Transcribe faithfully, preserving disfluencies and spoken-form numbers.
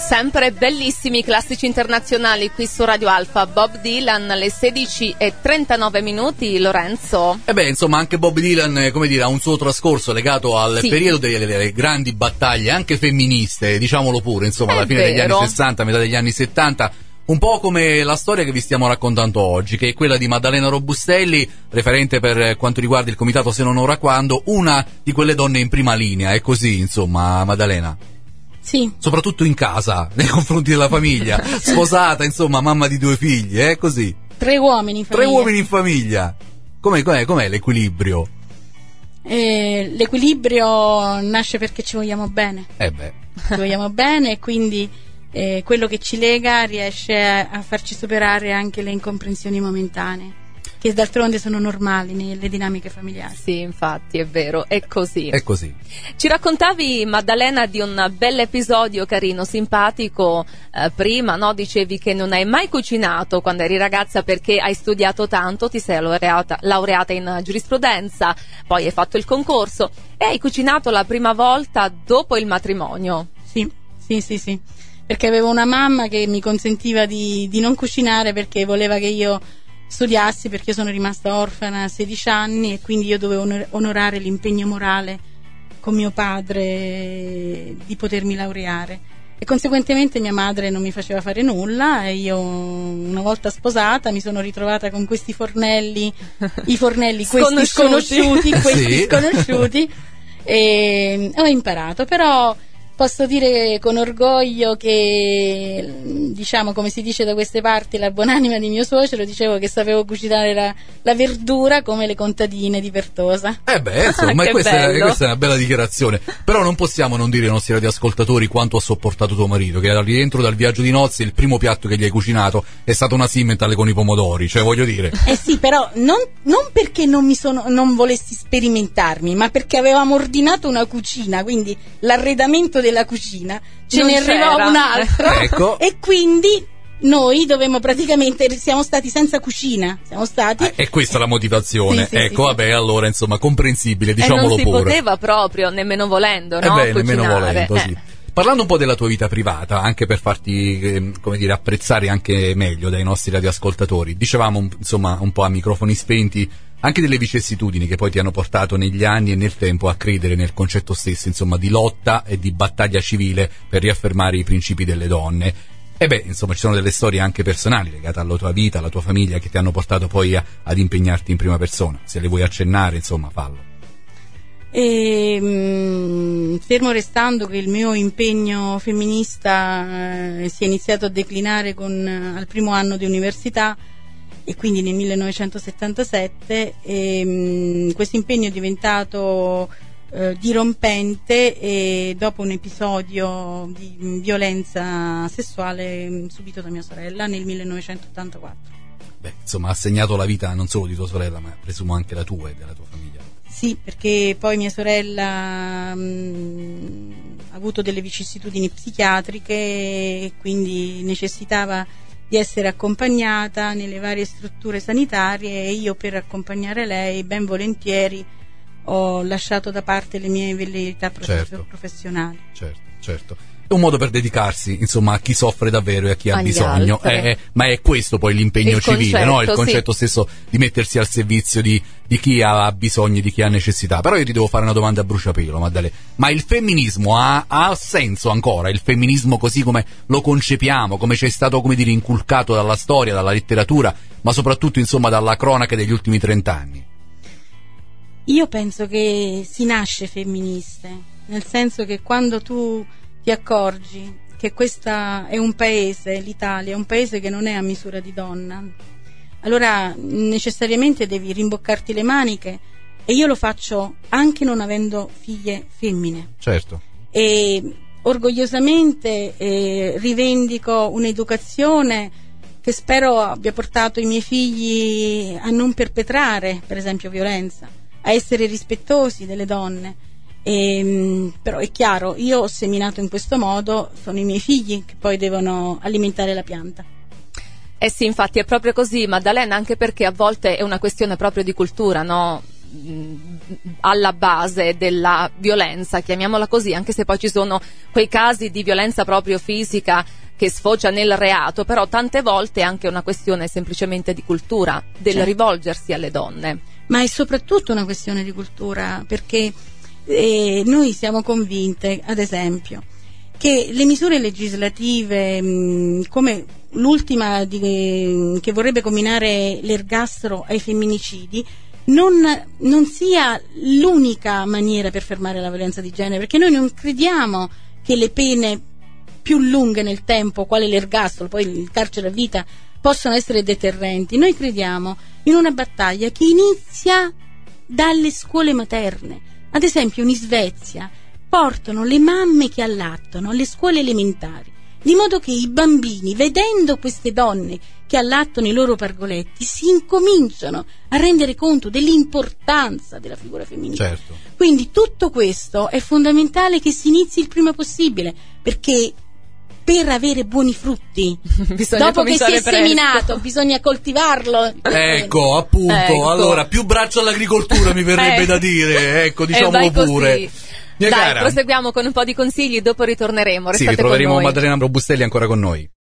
Sempre bellissimi classici internazionali qui su Radio Alfa. Bob Dylan, alle sedici e trentanove minuti. Lorenzo. E beh, insomma, anche Bob Dylan, come dire, ha un suo trascorso legato al sì. periodo delle, delle grandi battaglie, anche femministe, diciamolo pure, insomma, È alla fine vero. degli anni sessanta, metà degli anni settanta. Un po' come la storia che vi stiamo raccontando oggi, che è quella di Maddalena Robustelli, referente per quanto riguarda il comitato Se non ora quando, una di quelle donne in prima linea. È così, insomma, Maddalena. Sì. Soprattutto in casa, nei confronti della famiglia, sposata, insomma, mamma di due figli, è così. Tre uomini in famiglia. Tre uomini in famiglia. Com'è, com'è, com'è l'equilibrio? Eh, l'equilibrio nasce perché ci vogliamo bene. Eh beh. Ci vogliamo bene e quindi eh, quello che ci lega riesce a, a farci superare anche le incomprensioni momentanee, che d'altronde sono normali nelle dinamiche familiari. Sì, infatti, è vero, è così. È così. Ci raccontavi, Maddalena, di un bel episodio carino, simpatico, eh, prima, no? Dicevi che non hai mai cucinato quando eri ragazza perché hai studiato tanto, ti sei laureata, laureata in giurisprudenza, poi hai fatto il concorso e hai cucinato la prima volta dopo il matrimonio. Sì, sì, sì, sì, perché avevo una mamma che mi consentiva di, di non cucinare perché voleva che io studiassi, perché io sono rimasta orfana a sedici anni e quindi io dovevo onorare l'impegno morale con mio padre di potermi laureare e conseguentemente mia madre non mi faceva fare nulla e io, una volta sposata, mi sono ritrovata con questi fornelli, i fornelli questi sconosciuti, questi sì. sconosciuti e ho imparato, però posso dire con orgoglio che, diciamo, come si dice da queste parti, la buonanima di mio suocero, dicevo che sapevo cucinare la, la verdura come le contadine di Pertosa. Eh beh, insomma, Che questa, è, bello. questa è una bella dichiarazione. Però non possiamo non dire ai nostri radioascoltatori quanto ha sopportato tuo marito, che al rientro dal viaggio di nozze il primo piatto che gli hai cucinato è stata una Simmental con i pomodori, cioè voglio dire. Eh sì, però non, non perché non mi sono, non volessi sperimentarmi, ma perché avevamo ordinato una cucina, quindi l'arredamento della cucina ce Non ne arrivava c'era. un altro Ecco. e quindi noi dovevamo praticamente, siamo stati senza cucina, siamo stati Eh, è questa la motivazione. Sì, sì, ecco, sì, vabbè, allora, insomma, comprensibile, E diciamolo non si pure. poteva proprio, nemmeno volendo, Eh no? beh, nemmeno Cucinare. volendo, sì. Eh. Parlando un po' della tua vita privata, anche per farti, eh, come dire, apprezzare anche meglio dai nostri radioascoltatori, dicevamo, un- insomma, un po' a microfoni spenti, anche delle vicissitudini che poi ti hanno portato negli anni e nel tempo a credere nel concetto stesso, insomma, di lotta e di battaglia civile per riaffermare i principi delle donne. E beh, insomma, ci sono delle storie anche personali legate alla tua vita, alla tua famiglia, che ti hanno portato poi a, ad impegnarti in prima persona. Se le vuoi accennare, insomma, fallo. E, mh, fermo restando che il mio impegno femminista eh, si è iniziato a declinare con, eh, al primo anno di università e quindi nel millenovecentosettantasette e, mh, questo impegno è diventato eh, dirompente e dopo un episodio di mh, violenza sessuale mh, subito da mia sorella nel millenovecentottantaquattro. Beh, insomma, ha segnato la vita non solo di tua sorella, ma presumo anche la tua e della tua famiglia. Sì, perché poi mia sorella mh, ha avuto delle vicissitudini psichiatriche e quindi necessitava di essere accompagnata nelle varie strutture sanitarie e io, per accompagnare lei, ben volentieri ho lasciato da parte le mie velleità prof- Certo. professionali. Certo, certo. È un modo per dedicarsi, insomma, a chi soffre davvero e a chi ha Agli bisogno. altri. Eh, eh, ma è questo poi l'impegno Il civile, concetto, no? Il sì. concetto stesso di mettersi al servizio di, di chi ha bisogno, di chi ha necessità. Però io ti devo fare una domanda a bruciapelo, Maddalena. Ma il femminismo ha, ha senso ancora? Il femminismo così come lo concepiamo, come ci è stato, come dire, inculcato dalla storia, dalla letteratura, ma soprattutto, insomma, dalla cronaca degli ultimi trent'anni? Io penso che si nasce femministe, nel senso che quando tu ti accorgi che questo è un paese, l'Italia, è un paese che non è a misura di donna, allora necessariamente devi rimboccarti le maniche e io lo faccio anche non avendo figlie femmine. Certo. E orgogliosamente eh, rivendico un'educazione che spero abbia portato i miei figli a non perpetrare, per esempio, violenza, a essere rispettosi delle donne. E, però è chiaro, io ho seminato in questo modo, sono i miei figli che poi devono alimentare la pianta. Eh sì, infatti è proprio così, Maddalena, anche perché a volte è una questione proprio di cultura, no? alla base della violenza, chiamiamola così, anche se poi ci sono quei casi di violenza proprio fisica che sfocia nel reato, però tante volte è anche una questione semplicemente di cultura, del certo. rivolgersi alle donne. Ma è soprattutto una questione di cultura, perché eh, noi siamo convinte, ad esempio, che le misure legislative mh, come l'ultima di, che vorrebbe comminare l'ergastolo ai femminicidi non, non sia l'unica maniera per fermare la violenza di genere, perché noi non crediamo che le pene più lunghe nel tempo, quale l'ergastolo, poi il carcere a vita, possono essere deterrenti. Noi crediamo in una battaglia che inizia dalle scuole materne. Ad esempio in Svezia portano le mamme che allattano alle scuole elementari, di modo che i bambini, vedendo queste donne che allattano i loro pargoletti, si incominciano a rendere conto dell'importanza della figura femminile. Certo. Quindi tutto questo è fondamentale che si inizi il prima possibile, perché per avere buoni frutti bisogna dopo che si è presto. seminato bisogna coltivarlo. Ecco, appunto, ecco. allora più braccio all'agricoltura mi verrebbe Eh. da dire, ecco, Eh, diciamolo vai così. pure. Mia Dai, cara. proseguiamo con un po' di consigli, dopo ritorneremo. Sì, Restate con ritroveremo noi. Maddalena Robustelli ancora con noi.